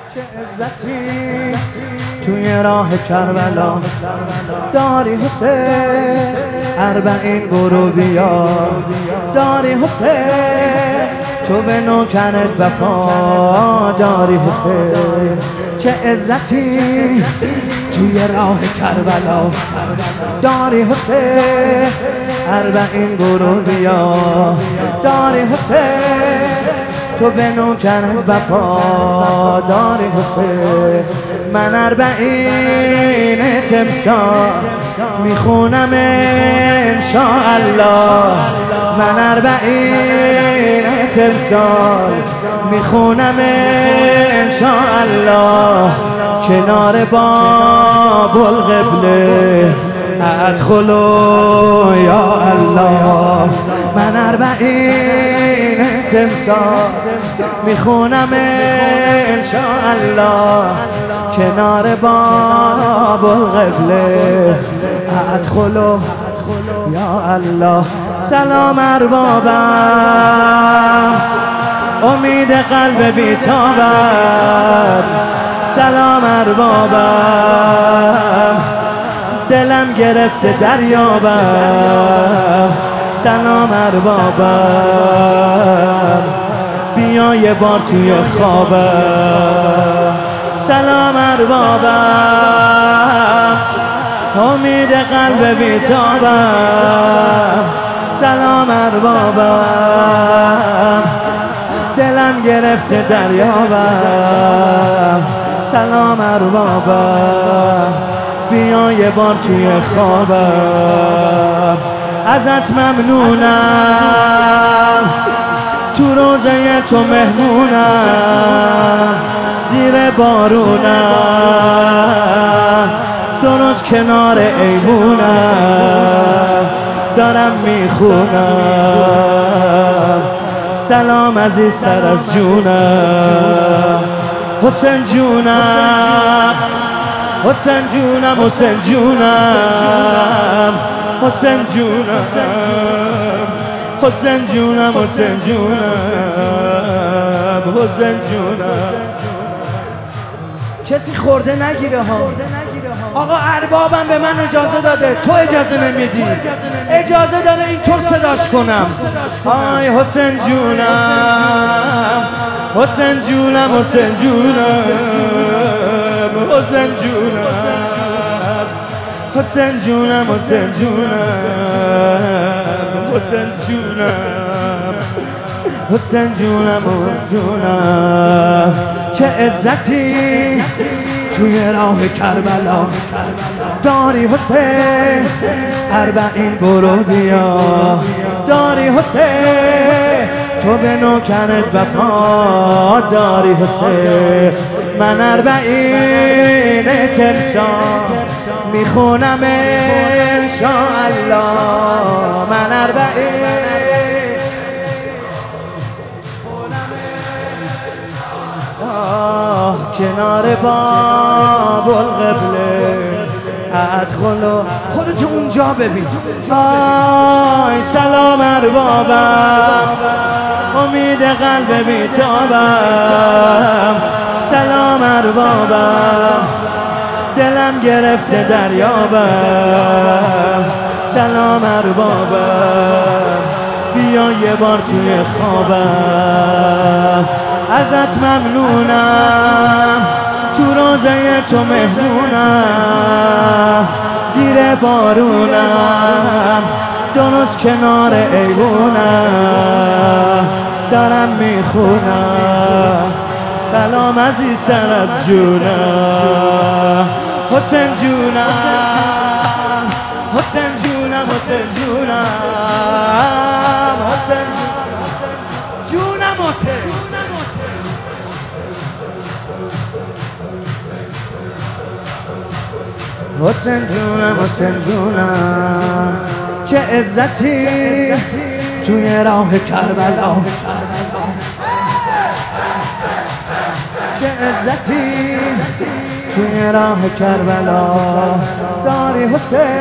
چه عزتی توی راه کربلا داری حسین، اربعین برو بیا داری حسین، تو به نوکرت وفا داری حسین. چه عزتی توی راه کربلا داری حسین، اربعین برو بیا داری حسین، تو به نوکرت وفا داری حسین. من اربعین تمسال میخونم انشاءالله، من اربعین تمسال میخونم انشاءالله، کنار باب القبله ادخلوا یا الله. من اربعین تمسال میخونم انشاءالله، کنار باب القبله ادخلوا یا الله. سلام اربابم، امید قلب بیتابم، سلام اربابم، دلم گرفته دریابم، سلام اربابم، بیا یه بار توی خوابم، سلام اربابم، امید قلب بیتابم، سلام اربابم، دلم گرفته دریابم، سلام اربابم، بیا یه بار توی خوابم. ازت ممنونم، تو روزه تو مهمونم، زیر بارونم، درست کنار ایوونم، دارم میخونم سلام عزیزتر از جونم. حسین جونم، حسین جونم، حسین جونم، حسین جونم، حسین جونم، حسین جونم، حسین جونم. کسی خورده نگیره ها. آقا اربابم به من اجازه داده، تو اجازه نمیدی. اجازه داره اینطور صداش کنم. آی حسین جونم، حسین جونم، حسین جونم، حسین جونم، حسین جونم، حسین جونم، حسین جونم، حسین جونم، جونم. چه عزتی توی راه کربلا داری حسین، اربعین برو بیا داری حسین، تو به نوکرت وفا داری حسین. من اربعین تمسال میخونم انشاءالله، من اربعین کنار باب القبله ادخلوا. خودتو اونجا ببین. آی سلام اربابم، امید قلب بیتابم، سلام اربابم، دلم گرفته دریابم، سلام اربابم، بیا یه بار توی خوابم. ازت ممنونم، تو روزه تو مهمونم، زیر بارونم، درست کنار ایوونم، دارم میخونم سلام عزیزتر از جونم. حسین جونم، حسین جونم، حسین جونم، حسین جونم، حسین حسین جونم، حسین جونم. چه عزتی توی راه کربلا، چه عزتی توی راه کربلا داری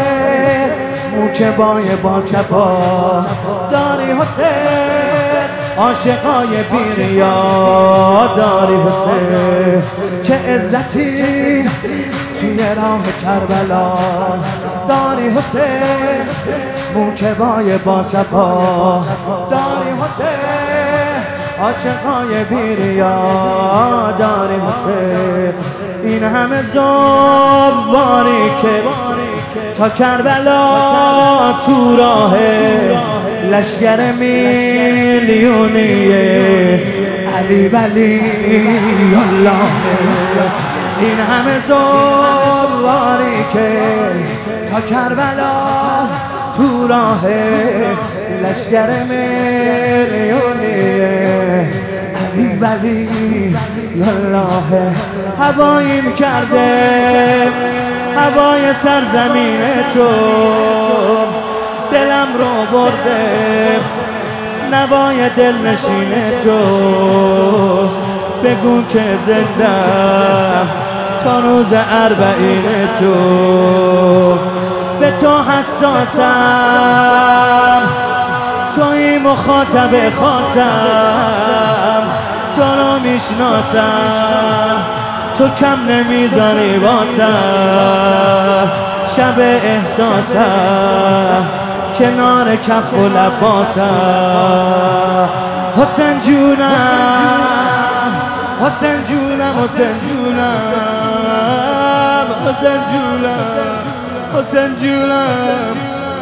حسین، موچه بای با صفا داری حسین، عاشقای بیریا داری حسین، چه عزتی توی راه کربلا داری حسین، موکبای با صفا داری حسین، عاشقای بیریا داری حسین. این همه زواری که تا کربلا تو راه لشگر میلیونیه علی ولی الله. این همه زواری که تا کربلا تو راه لشگر میلیونیه علی ولی الله. هواییم کرده هوای سرزمین تو، دلم رو برده نوای دلنشین تو. بگو که زندم تا روز اربعین تو، به تو حساسم توی مخاطب خاصم، تو رو میشناسم تو کم نمیذاری واسم. شب احساسم کنار کف و لباسم. حسین جونم حسین جونم حسین جونم حسین جونم حسین جونم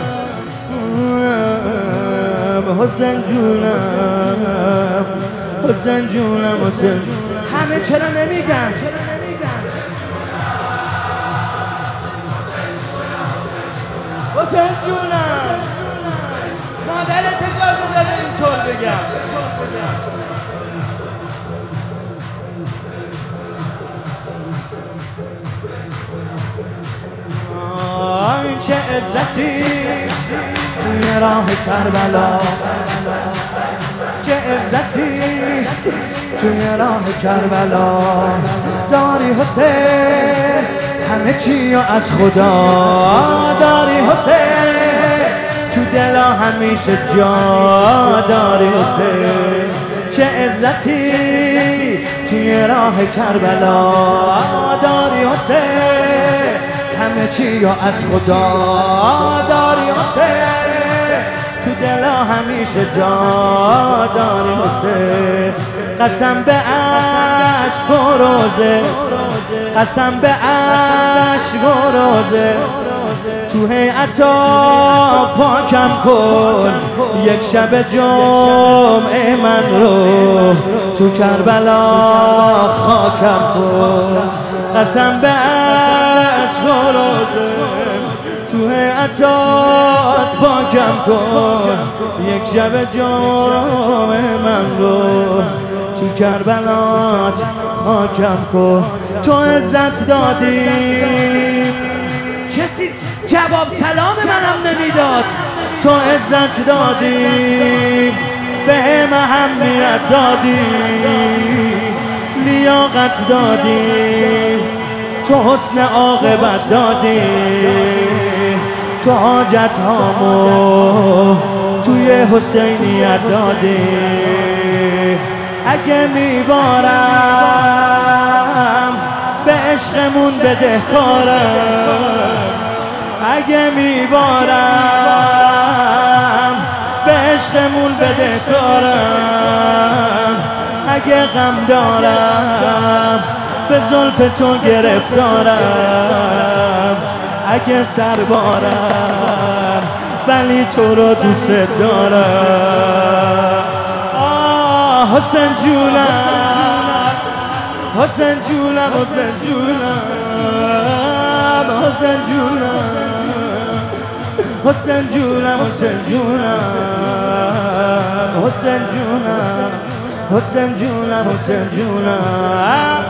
حسین جونم حسین جونم حسین. همه چرا نمیگن؟ حسین جونم مادرت اجازه داده اینطور بگم. این چه عزتی توی راه کربلا، چه عزتی توی راه کربلا داری حسین. همه چی از خدا داری حسین، تو دلا همیشه جا داری حسین. چه عزتی توی راه کربلا داری حسین، همه چی از خدا داری حسین، تو دلا همیشه جا داری حسین. قسم به عشق و روزه، قسم به عشق و روزه، تو هیئتا پاکم کن یک شب جمعه من رو، تو کربلا خاکم کن. قسم به عشق و روزه، تو هیئتات پاکم کن یک شب جمعه من رو، تو کربلات خاکم کن. تو عزت دادی کسی جواب سلام منم نمیداد، تو عزت دادی بهم اهمیت دادی، لیاقت دادی، تو حسن عاقبت دادی، تو حاجت هامو توی حسینیت دادی. اگه میبارم به عشقمون بدهکارم، اگه میبارم به عشقمون بدهکارم، اگه غم دارم به زلف تو گرفتارم، اگه سربارم ولی تو رو دوست دارم. حسین جونم حسین جونم حسین جونم حسین جونم حسین جونم حسین جونم حسین جونم حسین جونم حسین جونم.